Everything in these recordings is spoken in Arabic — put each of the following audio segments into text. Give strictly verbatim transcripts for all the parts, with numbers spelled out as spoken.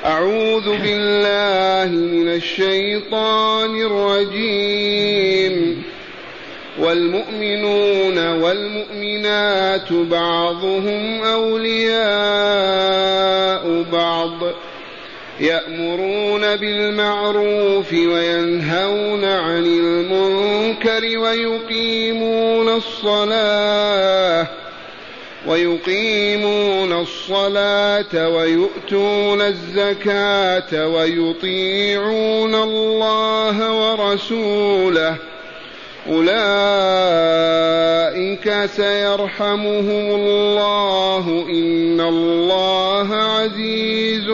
أعوذ بالله من الشيطان الرجيم. والمؤمنون والمؤمنات بعضهم أولياء بعض يأمرون بالمعروف وينهون عن المنكر ويقيمون الصلاة ويقيمون الصلاة ويؤتون الزكاة ويطيعون الله ورسوله أولئك سيرحمهم الله إن الله عزيز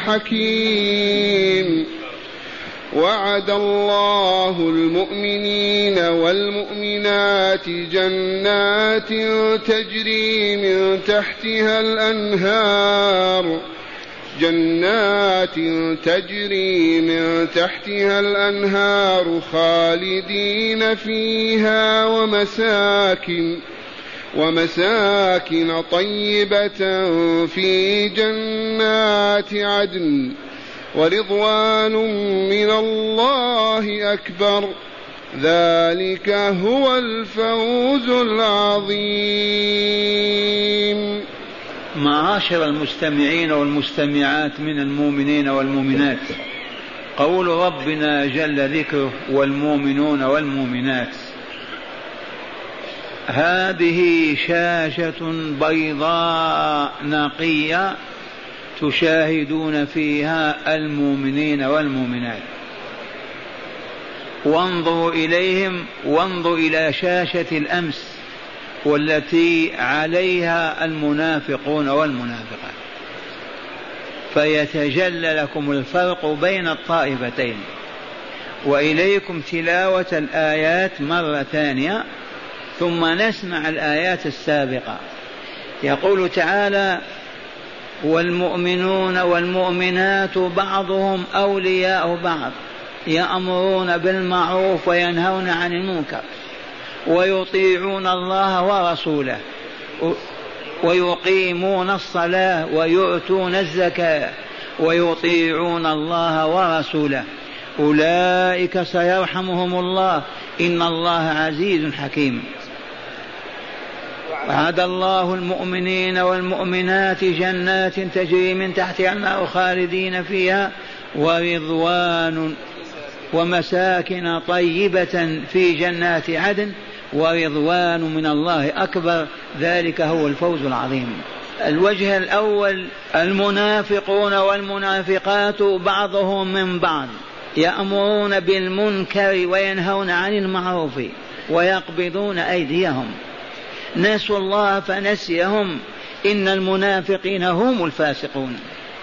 حكيم. وعد الله المؤمنين والمؤمنات جنات تجري من تحتها الأنهار جنات تجري من تحتها الأنهار خالدين فيها ومساكن ومساكن طيبة في جنات عدن ورضوان من الله أكبر ذلك هو الفوز العظيم. معاشر المستمعين والمستمعات من المؤمنين والمؤمنات، قول ربنا جل ذكره والمؤمنون والمؤمنات، هذه شاشة بيضاء نقية تشاهدون فيها المؤمنين والمؤمنات، وانظروا إليهم وانظروا إلى شاشة الأمس والتي عليها المنافقون والمنافقات، فيتجلى لكم الفرق بين الطائفتين. وإليكم تلاوة الآيات مرة ثانية ثم نسمع الآيات السابقة. يقول تعالى: والمؤمنون والمؤمنات بعضهم أولياء بعض يأمرون بالمعروف وينهون عن المنكر ويطيعون الله ورسوله ويقيمون الصلاة ويؤتون الزكاة ويطيعون الله ورسوله أولئك سيرحمهم الله إن الله عزيز حكيم. وعد الله المؤمنين والمؤمنات جنات تجري من تحتها الأنهار خالدين فيها ورضوان ومساكن طيبة في جنات عدن ورضوان من الله أكبر ذلك هو الفوز العظيم. الوجه الأول: المنافقون والمنافقات بعضهم من بعض يأمرون بالمنكر وينهون عن المعروف ويقبضون أيديهم، نسوا الله فنسيهم إن المنافقين هم الفاسقون.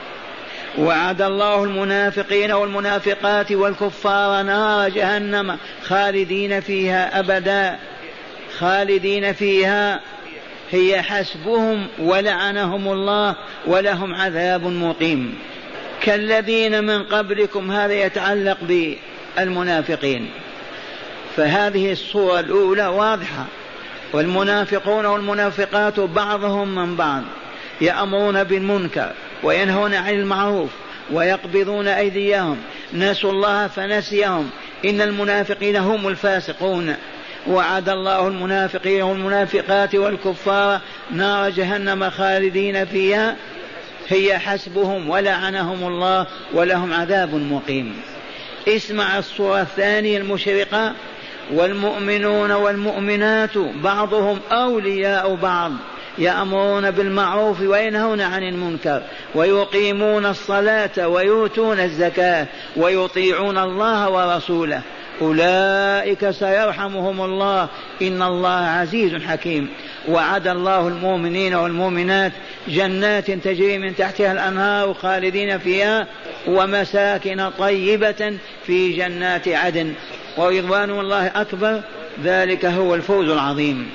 وعد الله المنافقين والمنافقات والكفار نار جهنم خالدين فيها أبدا، خالدين فيها هي حسبهم ولعنهم الله ولهم عذاب مقيم كالذين من قبلكم. هذا يتعلق بالمنافقين، فهذه الصورة الأولى واضحة: والمنافقون والمنافقات بعضهم من بعض يأمرون بالمنكر وينهون عن المعروف ويقبضون أيديهم، نسوا الله فنسيهم إن المنافقين هم الفاسقون. وعد الله المنافقين والمنافقات والكفار نار جهنم خالدين فيها هي حسبهم ولعنهم الله ولهم عذاب مقيم. اسمع الصورة الثانية المشرقة: والمؤمنون والمؤمنات بعضهم أولياء بعض يأمرون بالمعروف وينهون عن المنكر ويقيمون الصلاة ويؤتون الزكاة ويطيعون الله ورسوله أولئك سيرحمهم الله إن الله عزيز حكيم. وعد الله المؤمنين والمؤمنات جنات تجري من تحتها الأنهار خالدين فيها ومساكن طيبة في جنات عدن ورضوان الله أكبر ذلك هو الفوز العظيم.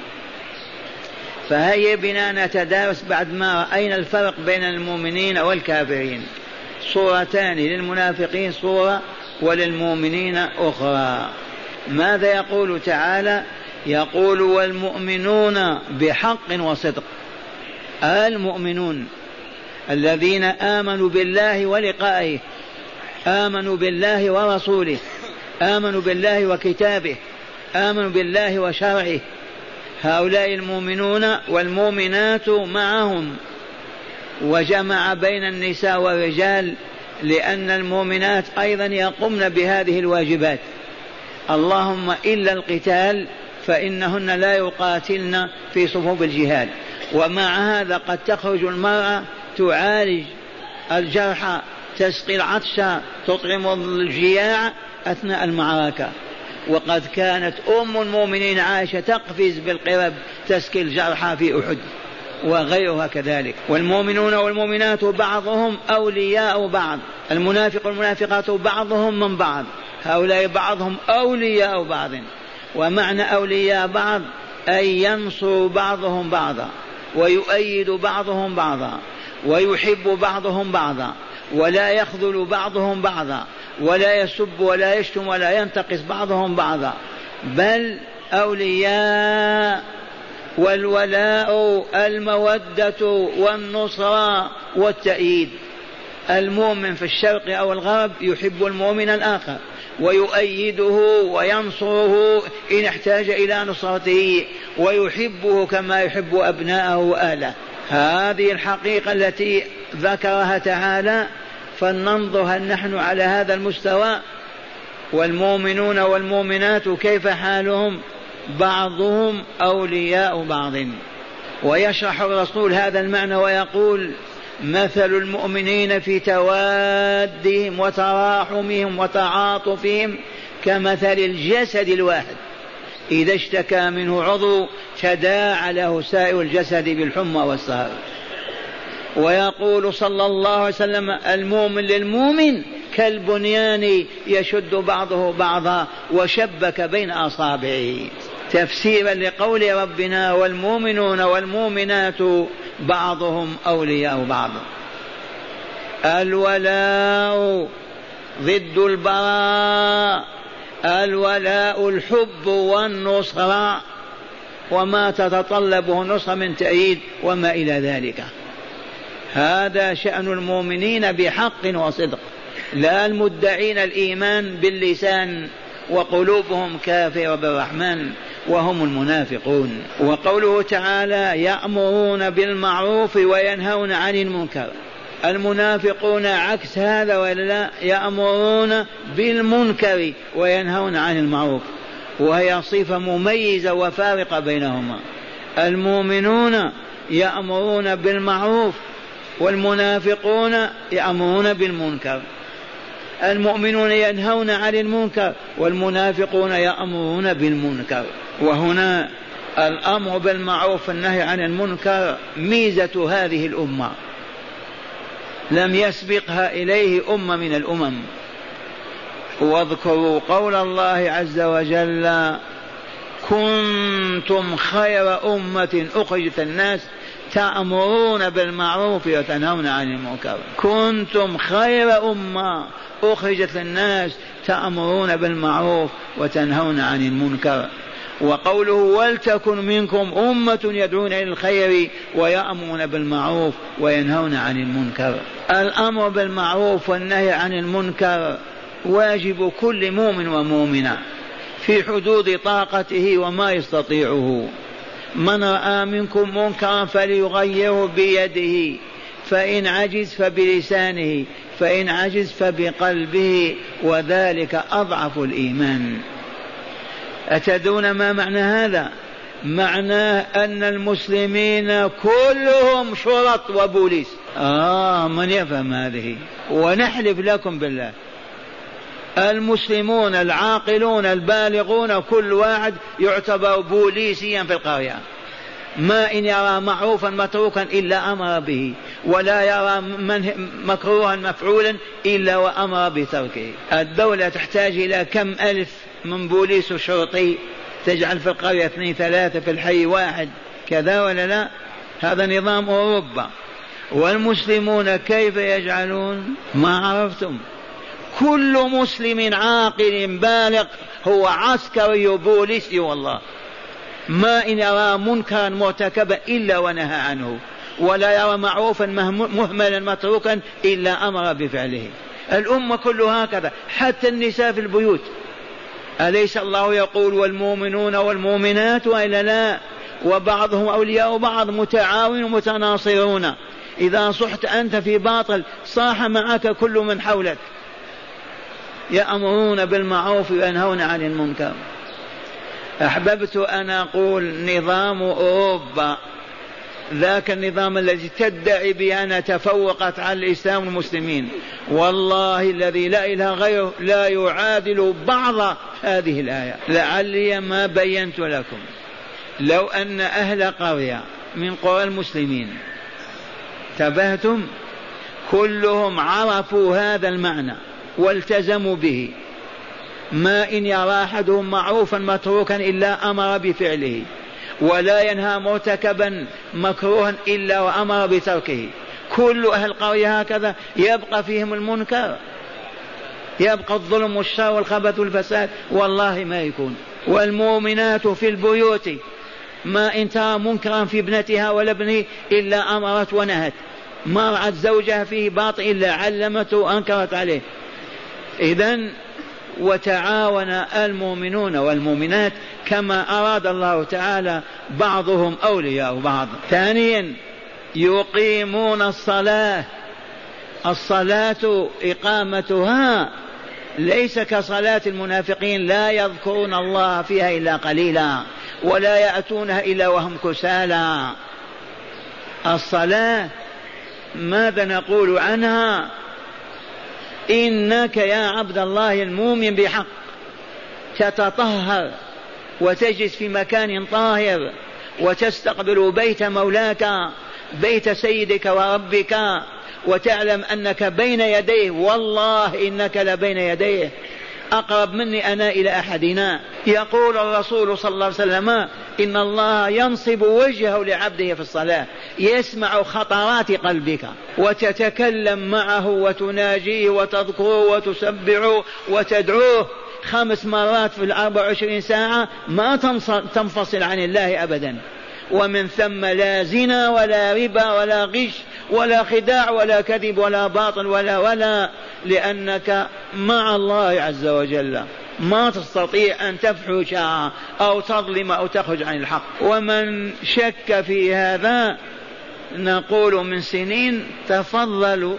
فهيا بنا نتدارس بعد ما رأينا الفرق بين المؤمنين والكافرين. صورتان للمنافقين صورة وللمؤمنين أخرى. ماذا يقول تعالى؟ يقول: والمؤمنون بحق وصدق. المؤمنون الذين آمنوا بالله ولقائه، آمنوا بالله ورسوله، آمنوا بالله وكتابه، آمنوا بالله وشرعه، هؤلاء المؤمنون والمؤمنات معهم. وجمع بين النساء والرجال لأن المؤمنات أيضا يقمن بهذه الواجبات، اللهم إلا القتال فإنهن لا يقاتلن في صفوف الجهاد. ومع هذا قد تخرج المرأة تعالج الجرحى، تسقي العطش، تطعم الجياع أثناء المعركة. وقد كانت أم المؤمنين عائشة تقفز بالقرب تسقي الجرحى في أحد وغيرها كذلك. والمؤمنون والمؤمنات بعضهم أولياء بعض، المنافق والمنافقات بعضهم من بعض، هؤلاء بعضهم أولياء بعض. ومعنى أولياء بعض أي ينصر بعضهم بعضا ويؤيد بعضهم بعضا ويحب بعضهم بعضا ولا يخذل بعضهم بعضا ولا يسب ولا يشتم ولا ينتقص بعضهم بعضا، بل أولياء. والولاء المودة والنصرة والتأييد، المؤمن في الشرق أو الغرب يحب المؤمن الآخر ويؤيده وينصره إن احتاج إلى نصرته ويحبه كما يحب أبناءه وأهله. هذه الحقيقة التي ذكرها تعالى، فلننظر هل نحن على هذا المستوى؟ والمؤمنون والمؤمنات كيف حالهم؟ بعضهم أولياء بعض. ويشرح الرسول هذا المعنى ويقول: مثل المؤمنين في توادهم وتراحمهم وتعاطفهم كمثل الجسد الواحد إذا اشتكى منه عضو تداعى له سائر الجسد بالحمى والسهر. ويقول صلى الله عليه وسلم: المؤمن للمؤمن كالبنيان يشد بعضه بعضا وشبك بين أصابعه، تفسيرا لقول ربنا: والمؤمنون والمؤمنات بعضهم أولياء بعض. الولاء ضد البراء، الولاء الحب والنصرة وما تتطلبه النصرة من تأييد وما إلى ذلك. هذا شأن المؤمنين بحق وصدق، لا المدعين الإيمان باللسان وقلوبهم كافرة بالرحمن وهم المنافقون. وقوله تعالى: يأمرون بالمعروف وينهون عن المنكر، المنافقون عكس هذا ولا لا؟ يأمرون بالمنكر وينهون عن المعروف، وهي صفة مميزة وفارقة بينهما. المؤمنون يأمرون بالمعروف والمنافقون يأمرون بالمنكر. المؤمنون ينهون عن المنكر والمنافقون يأمرون بالمنكر. وهنا الأمر بالمعروف والنهي عن المنكر ميزة هذه الأمة، لم يسبقها إليه أمة من الأمم. واذكروا قول الله عز وجل: كنتم خير أمة أخرجت الناس تأمرون بالمعروف وتنهون عن المنكر. كنتم خير أمة أخرجت للناس تأمرون بالمعروف وتنهون عن المنكر. وقوله: ولتكن منكم أمة يدعون إلى الخير ويأمرون بالمعروف وينهون عن المنكر. الأمر بالمعروف والنهي عن المنكر واجب كل مؤمن ومؤمنة في حدود طاقته وما يستطيعه. من رأى منكم منكرا فليغيره بيده، فإن عجز فبلسانه، فإن عجز فبقلبه، وذلك أضعف الإيمان. أتدون ما معنى هذا؟ معناه أن المسلمين كلهم شرط وبوليس. آه من يفهم هذه؟ ونحلف لكم بالله المسلمون العاقلون البالغون كل واحد يعتبر بوليسيا في القرية، ما إن يرى معروفا متروكا إلا أمر به، ولا يرى مكروها مفعولا إلا وأمر بتركه. الدولة تحتاج إلى كم ألف من بوليس وشرطي تجعل في القرية اثنين ثلاثة في الحي واحد، كذا ولا لا؟ هذا نظام أوروبا. والمسلمون كيف يجعلون؟ ما عرفتم. كل مسلم عاقل بالغ هو عسكري بوليسي والله، ما إن يرى منكرا مرتكبا إلا ونهى عنه، ولا يرى معروفا مهملا متروكا إلا أمر بفعله. الأمة كلها هكذا، حتى النساء في البيوت. أليس الله يقول والمؤمنون والمؤمنات وإلا لا؟ وبعضهم أولياء بعض، متعاون متناصرون. إذا صحت أنت في باطل صاح معك كل من حولك. يأمرون بالمعروف وينهون عن المنكر. أحببت أن أقول نظام أوروبا، ذاك النظام الذي تدعي بأنها تفوقت على الإسلام والمسلمين، والله الذي لا إله غيره لا يعادل بعض هذه الآية. لعلي ما بينت لكم، لو أن أهل قرية من قرى المسلمين تبهتم كلهم عرفوا هذا المعنى والتزموا به، ما إن يرى أحدهم معروفا متروكا إلا أمر بفعله، ولا ينهى مرتكبا مكروها إلا وأمر بتركه. كل أهل القرية هكذا، يبقى فيهم المنكر، يبقى الظلم والشر والخبث والفساد؟ والله ما يكون. والمؤمنات في البيوت ما إن ترى منكرا في ابنتها ولا ابنه إلا أمرت ونهت، ما رأت زوجها فيه باطل إلا علمته وأنكرت عليه. إذن وتعاون المؤمنون والمؤمنات كما أراد الله تعالى، بعضهم أولياء بعض. ثانيا يقيمون الصلاة. الصلاة إقامتها ليس كصلاة المنافقين، لا يذكرون الله فيها إلا قليلا ولا يأتونها إلا وهم كسالى. الصلاة ماذا نقول عنها؟ إنك يا عبد الله المؤمن بحق تتطهر وتجلس في مكان طاهر وتستقبل بيت مولاك بيت سيدك وربك، وتعلم أنك بين يديه، والله إنك لبين يديه أقرب مني أنا إلى أحدنا. يقول الرسول صلى الله عليه وسلم إن الله ينصب وجهه لعبده في الصلاة، يسمع خطرات قلبك وتتكلم معه وتناجيه وتذكره وتسبعه وتدعوه خمس مرات في الأربع وعشرين ساعة، ما تنفصل عن الله أبدا. ومن ثم لا زنا ولا ربا ولا غش ولا خداع ولا كذب ولا باطل ولا ولا لأنك مع الله عز وجل، ما تستطيع أن تفحش أو تظلم أو تخرج عن الحق. ومن شك في هذا نقول من سنين تفضلوا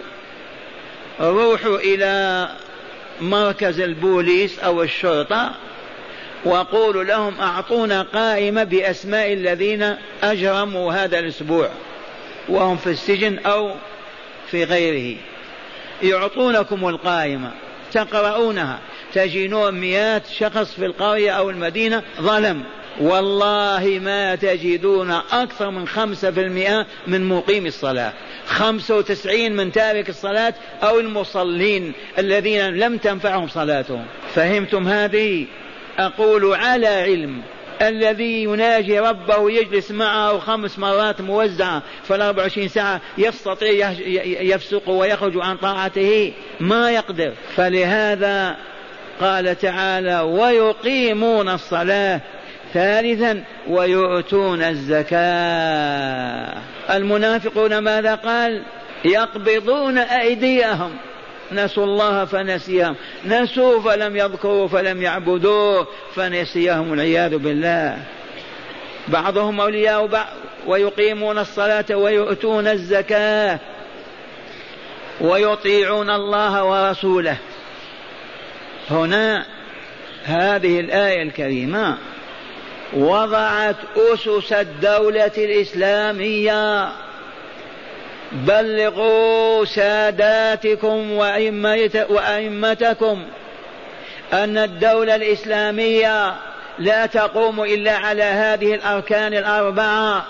روحوا إلى مركز البوليس أو الشرطة وقولوا لهم أعطونا قائمة بأسماء الذين أجرموا هذا الأسبوع وهم في السجن أو في غيره، يعطونكم القائمة تقرؤونها تجدون مئات شخص في القرية أو المدينة ظلم، والله ما تجدون أكثر من خمسة في المئة من مقيم الصلاة، خمسة وتسعين من تارك الصلاة أو المصلين الذين لم تنفعهم صلاتهم. فهمتم هذه؟ أقول على علم الذي يناجي ربه يجلس معه خمس مرات موزعة في الأربع وعشرين ساعة يستطيع يفسق ويخرج عن طاعته؟ ما يقدر. فلهذا قال تعالى ويقيمون الصلاة. ثالثا ويؤتون الزكاة. المنافقون ماذا قال؟ يقبضون أيديهم، نسوا الله فنسيهم، نسوا فلم يذكروا فلم يعبدوه فنسيهم والعياذ بالله. بعضهم أولياء بعض. ويقيمون الصلاة ويؤتون الزكاة ويطيعون الله ورسوله. هنا هذه الآية الكريمة وضعت أسس الدولة الإسلامية. بلغوا ساداتكم وأئمتكم أن الدولة الإسلامية لا تقوم إلا على هذه الأركان الأربعة.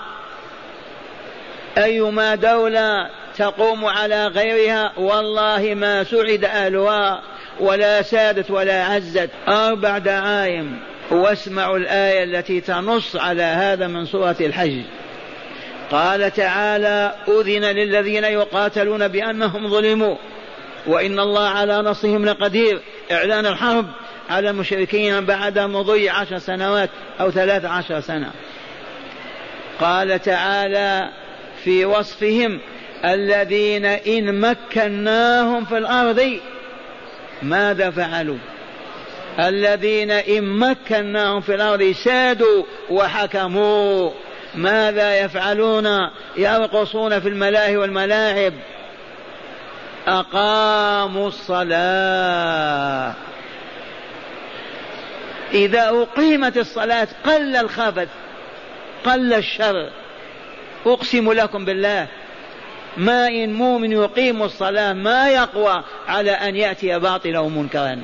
أيما دولة تقوم على غيرها والله ما سعد أهلها ولا سادت ولا عزت. أربع دعايم. واسمعوا الآية التي تنص على هذا من سورة الحج. قال تعالى أذن للذين يقاتلون بأنهم ظلموا وإن الله على نصرهم لقدير. إعلان الحرب على المشركين بعد مضي عشر سنوات أو ثلاث عشر سنة. قال تعالى في وصفهم الذين إن مكناهم في الأرض ماذا فعلوا؟ الذين إن مكناهم في الأرض سادوا وحكموا ماذا يفعلون؟ يرقصون في الملاهي والملاعب. أقاموا الصلاة. إذا أقيمت الصلاة قل الخبث قل الشر. أقسم لكم بالله ما إن مؤمن يقيم الصلاة ما يقوى على أن يأتي باطلا ومنكرا.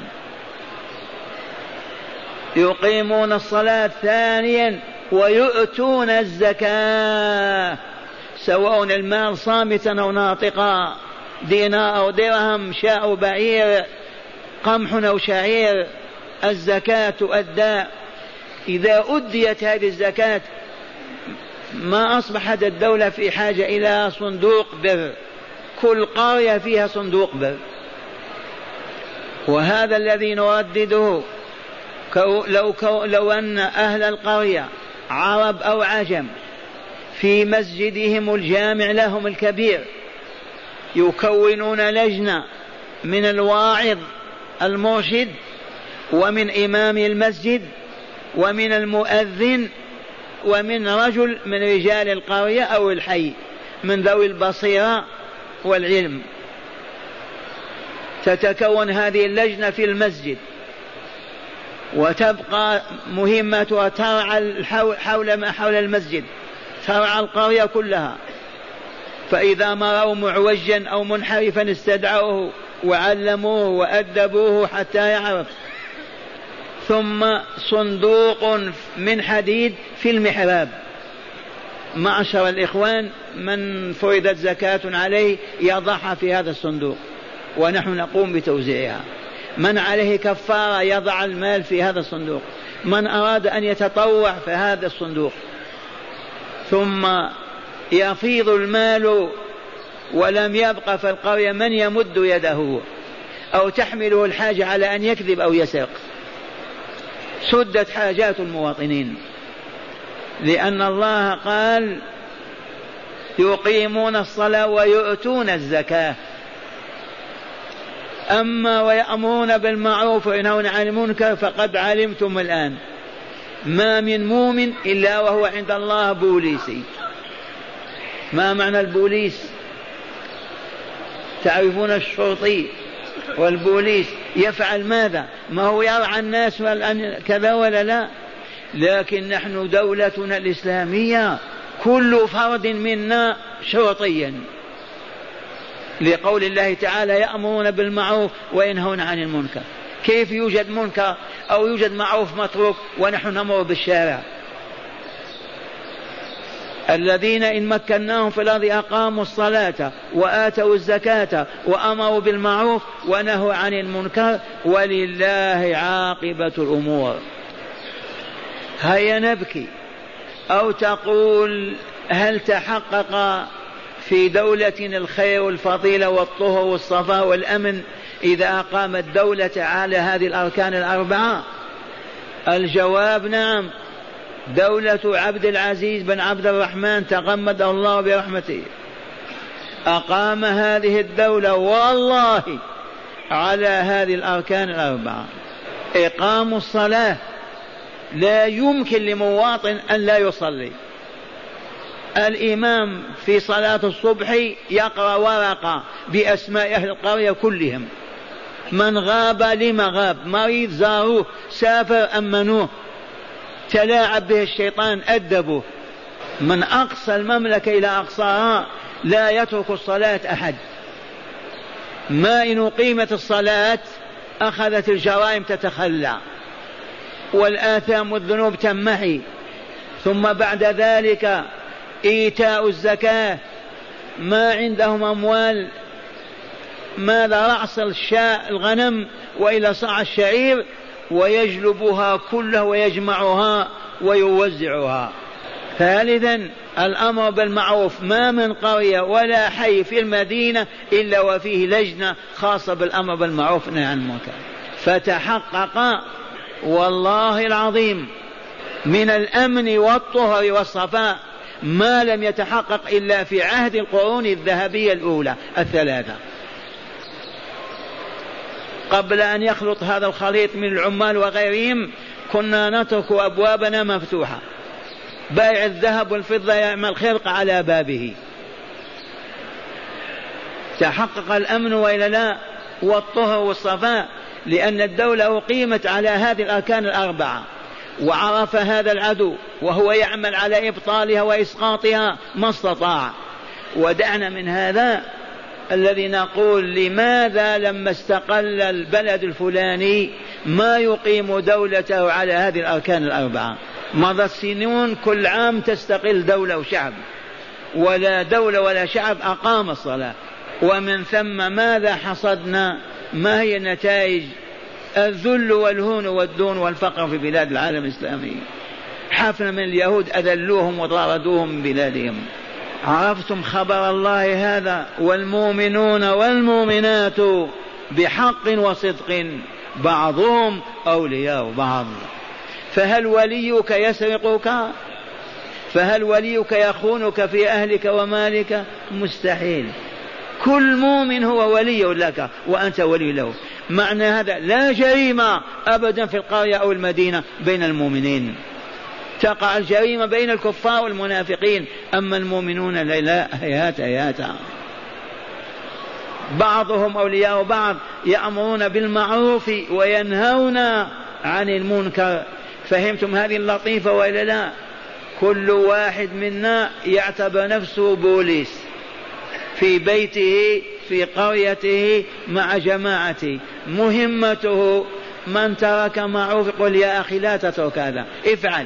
يقيمون الصلاة. ثانيا ويؤتون الزكاة سواء المال صامتا أو ناطقا، دينار أو درهم، شاء أو بعير، قمح أو شعير، الزكاة تؤدى. إذا أديت هذه الزكاة ما أصبحت الدولة في حاجة إلى صندوق بر، كل قرية فيها صندوق بر. وهذا الذي نردده لو, لو أن أهل القرية عرب أو عجم في مسجدهم الجامع لهم الكبير يكونون لجنة من الواعظ المرشد ومن إمام المسجد ومن المؤذن ومن رجل من رجال القرية أو الحي من ذوي البصيرة والعلم، تتكون هذه اللجنة في المسجد وتبقى مهمتها ترعى حول ما حول المسجد، ترعى القرية كلها. فإذا ما رأوا معوجا أو منحرفا استدعوه وعلموه وأدبوه حتى يعرف. ثم صندوق من حديد في المحراب. معشر الإخوان من فرضت زكاة عليه يضعها في هذا الصندوق ونحن نقوم بتوزيعها. من عليه كفارة يضع المال في هذا الصندوق. من أراد أن يتطوع في هذا الصندوق. ثم يفيض المال ولم يبق في القرية من يمد يده أو تحمله الحاجة على أن يكذب أو يسرق. سدت حاجات المواطنين، لأن الله قال يقيمون الصلاة ويؤتون الزكاة. أما ويأمرون بالمعروف وينهون عن المنكر فقد علمتم الآن ما من مؤمن إلا وهو عند الله بوليسي. ما معنى البوليس؟ تعرفون الشرطي والبوليس يفعل ماذا؟ ما هو يرعى الناس كذا ولا لا؟ لكن نحن دولتنا الإسلامية كل فرد منا شرطيا، لقول الله تعالى يأمرون بالمعروف وينهون عن المنكر. كيف يوجد منكر أو يوجد معروف متروك ونحن نمر بالشارع؟ الذين إن مكناهم في الأرض أقاموا الصلاة وآتوا الزكاة وأمروا بالمعروف ونهوا عن المنكر ولله عاقبة الأمور. هيا نبكي. أو تقول هل تحقق في دولة الخير والفضيلة والطهر والصفاء والأمن إذا أقامت دولة على هذه الأركان الأربعة؟ الجواب نعم. دولة عبد العزيز بن عبد الرحمن تغمده الله برحمته أقام هذه الدولة والله على هذه الأركان الأربعة. إقام الصلاة، لا يمكن لمواطن أن لا يصلي. الإمام في صلاة الصبح يقرأ ورقة بأسماء أهل القرية كلهم، من غاب لما غاب، مريض زاروه، سافر أمنوه، تلاعب به الشيطان أدبه. من أقصى المملكة إلى أقصاها لا يترك الصلاة أحد. ما إن أقيمت الصلاة أخذت الجرائم تتخلى والآثام والذنوب تمحي. ثم بعد ذلك إيتاء الزكاة. ما عندهم أموال، ماذا رأس الشاء الغنم وإلى صاع الشعير ويجلبها كلها ويجمعها ويوزعها. ثالثا الأمر بالمعروف. ما من قرية ولا حي في المدينة إلا وفيه لجنة خاصة بالأمر بالمعروف والنهي عن المنكر. فتحقق والله العظيم من الأمن والطهر والصفاء ما لم يتحقق إلا في عهد القرون الذهبية الأولى الثلاثة. قبل أن يخلط هذا الخليط من العمال وغيرهم كنا نترك أبوابنا مفتوحة، بائع الذهب والفضة يعمل خرق على بابه. تحقق الأمن وإلا لا، والطهر والصفاء، لأن الدولة أقيمت على هذه الأركان الأربعة، وعرف هذا العدو وهو يعمل على إبطالها وإسقاطها ما استطاع. ودعنا من هذا الذي نقول لماذا لما استقل البلد الفلاني ما يقيم دولته على هذه الأركان الأربعة؟ مضى السنون كل عام تستقل دولة وشعب، ولا دولة ولا شعب أقام الصلاة. ومن ثم ماذا حصدنا؟ ما هي النتائج؟ الذل والهون والدون والفقر في بلاد العالم الإسلامي. حفنا من اليهود أذلوهم وطاردوهم من بلادهم. عرفتم خبر الله هذا؟ والمؤمنون والمؤمنات بحق وصدق بعضهم أولياء بعض. فهل وليك يسرقك؟ فهل وليك يخونك في أهلك ومالك؟ مستحيل. كل مؤمن هو ولي لك وأنت ولي له. معنى هذا لا جريمة أبدا في القرية أو المدينة بين المؤمنين، تقع الجريمة بين الكفار والمنافقين، أما المؤمنون لا، هيهات هيهات. بعضهم أولياء بعض، يأمرون بالمعروف وينهون عن المنكر. فهمتم هذه اللطيفة وإلا لا؟ كل واحد منا يعتبر نفسه بوليس في بيته في قريته مع جماعته، مهمته من ترك معروف يقول يا أخي لا تترك هذا، افعل.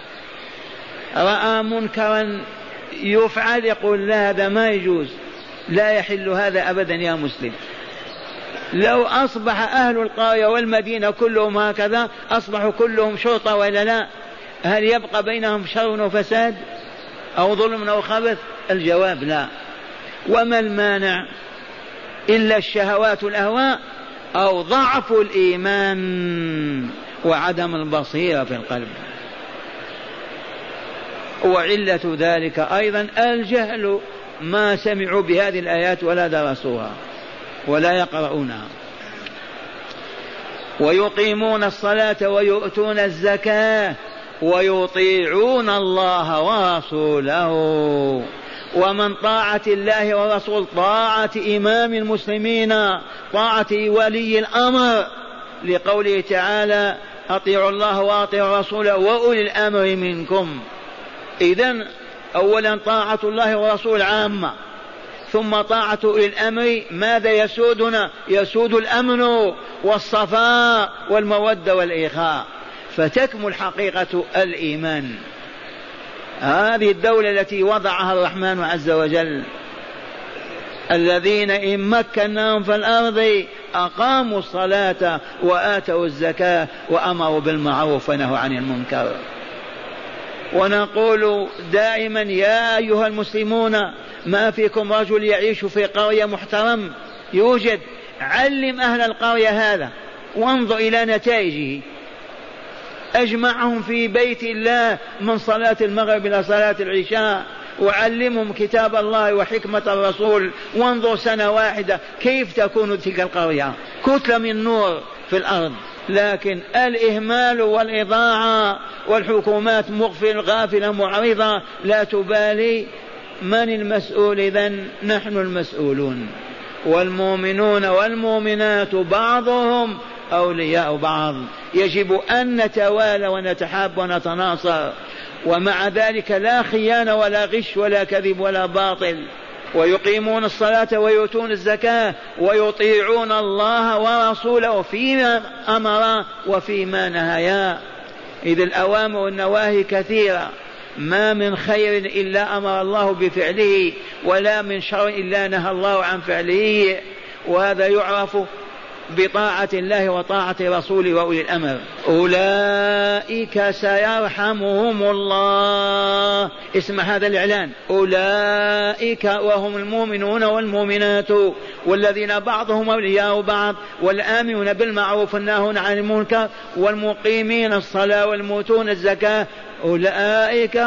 رأى منكرا يفعل يقول لا هذا ما يجوز، لا يحل هذا أبدا يا مسلم. لو أصبح أهل القرية والمدينة كلهم هكذا أصبحوا كلهم شرطة ولا لا؟ هل يبقى بينهم شر وفساد أو ظلم أو خبث؟ الجواب لا. وما المانع إلا الشهوات والأهواء أو ضعف الإيمان وعدم البصيرة في القلب. وعلة ذلك أيضا الجهل، ما سمعوا بهذه الآيات ولا درسوها ولا يقرؤونها. ويقيمون الصلاة ويؤتون الزكاة ويطيعون الله ورسوله. ومن طاعة الله ورسول طاعة إمام المسلمين، طاعة ولي الأمر، لقوله تعالى أطيعوا الله وأطيعوا رسوله وأولي الأمر منكم. إذن أولا طاعة الله ورسول عامة، ثم طاعة أولي الأمر. ماذا يسودنا؟ يسود الأمن والصفاء والمودة والإخاء، فتكمل حقيقة الإيمان. هذه الدولة التي وضعها الرحمن عز وجل، الذين إن مكناهم في الأرض أقاموا الصلاة وآتوا الزكاة وأمروا بالمعروف ونهوا عن المنكر. ونقول دائما يا أيها المسلمون ما فيكم رجل يعيش في قرية محترم يوجد، علم أهل القرية هذا وانظر إلى نتائجه. أجمعهم في بيت الله من صلاة المغرب إلى صلاة العشاء، وعلمهم كتاب الله وحكمة الرسول، وانظر سنة واحدة كيف تكون تلك القرية، كتلة من نور في الأرض. لكن الإهمال والإضاعة والحكومات مغفل غافلة معرضة لا تبالي. من المسؤول إذن؟ نحن المسؤولون. والمؤمنون والمؤمنات بعضهم أولياء بعض، يجب أن نتوالى ونتحاب ونتناصر، ومع ذلك لا خيانة ولا غش ولا كذب ولا باطل. ويقيمون الصلاة ويؤتون الزكاة ويطيعون الله ورسوله فيما أمر وفيما نهيا. إذ الأوامر والنواهي كثيرة، ما من خير إلا أمر الله بفعله، ولا من شر إلا نهى الله عن فعله. وهذا يعرف بطاعة الله وطاعة رسوله وأولي الأمر. أولئك سيرحمهم الله. اسمع هذا الإعلان، أولئك وهم المؤمنون والمؤمنات والذين بعضهم أولياء بعض، والآمنون بالمعروف والناهون عن المنكر والمقيمين الصلاة والمؤتون الزكاة. أولئك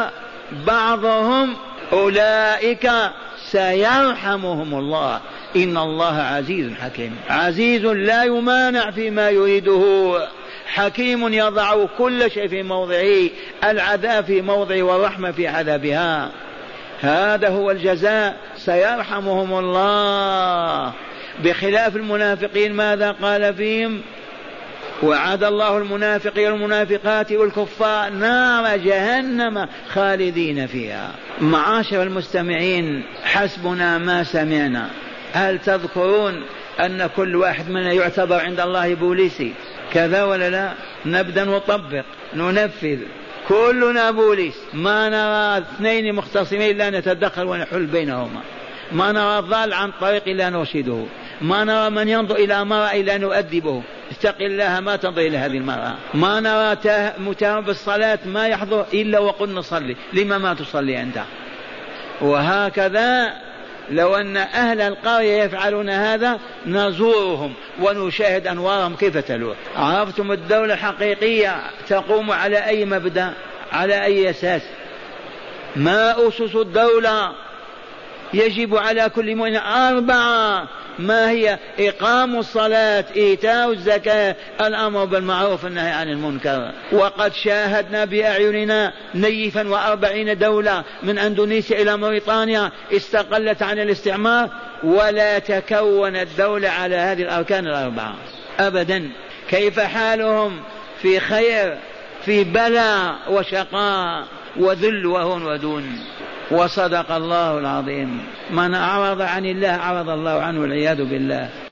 بعضهم أولئك سيرحمهم الله إن الله عزيز حكيم. عزيز لا يمانع فيما يريده، حكيم يضع كل شيء في موضعه، العذاب في موضعه والرحمة في عذابها. هذا هو الجزاء، سيرحمهم الله. بخلاف المنافقين ماذا قال فيهم؟ وعد الله المنافقين والمنافقات والكفار نار جهنم خالدين فيها. معاشر المستمعين، حسبنا ما سمعنا. هل تذكرون أن كل واحد منا يعتبر عند الله بوليسي؟ كذا ولا لا؟ نبدأ نطبق ننفذ، كلنا بوليس. ما نرى اثنين مختصمين لا نتدخل ونحل بينهما، ما نرى الضال عن طريق إلا نرشده، ما نرى من ينظر إلى امرأة إلا نؤدبه، اتق الله ما تنظر إلى هذه المرأة. ما نرى متهم بالصلاة ما يحضر إلا وقل نصلي، لما ما تصلي أنت؟ وهكذا لو أن أهل القرية يفعلون هذا نزورهم ونشاهد أنوارهم كيف تلوح. عرفتم الدولة الحقيقية تقوم على أي مبدأ، على أي أساس؟ ما أسس الدولة؟ يجب على كل مؤمن أربعة. ما هي؟ إقام الصلاة، إيتاء الزكاة، الأمر بالمعروف والنهي عن المنكر. وقد شاهدنا بأعيننا نيفا وأربعين دولة من أندونيسيا إلى موريطانيا استقلت عن الاستعمار ولا تكونت دولة على هذه الأركان الأربعة أبدا. كيف حالهم؟ في خير، في بلاء وشقاء وذل وهون ودون. وصدق الله العظيم. من أعرض عن الله أعرض الله عنه والعياذ بالله.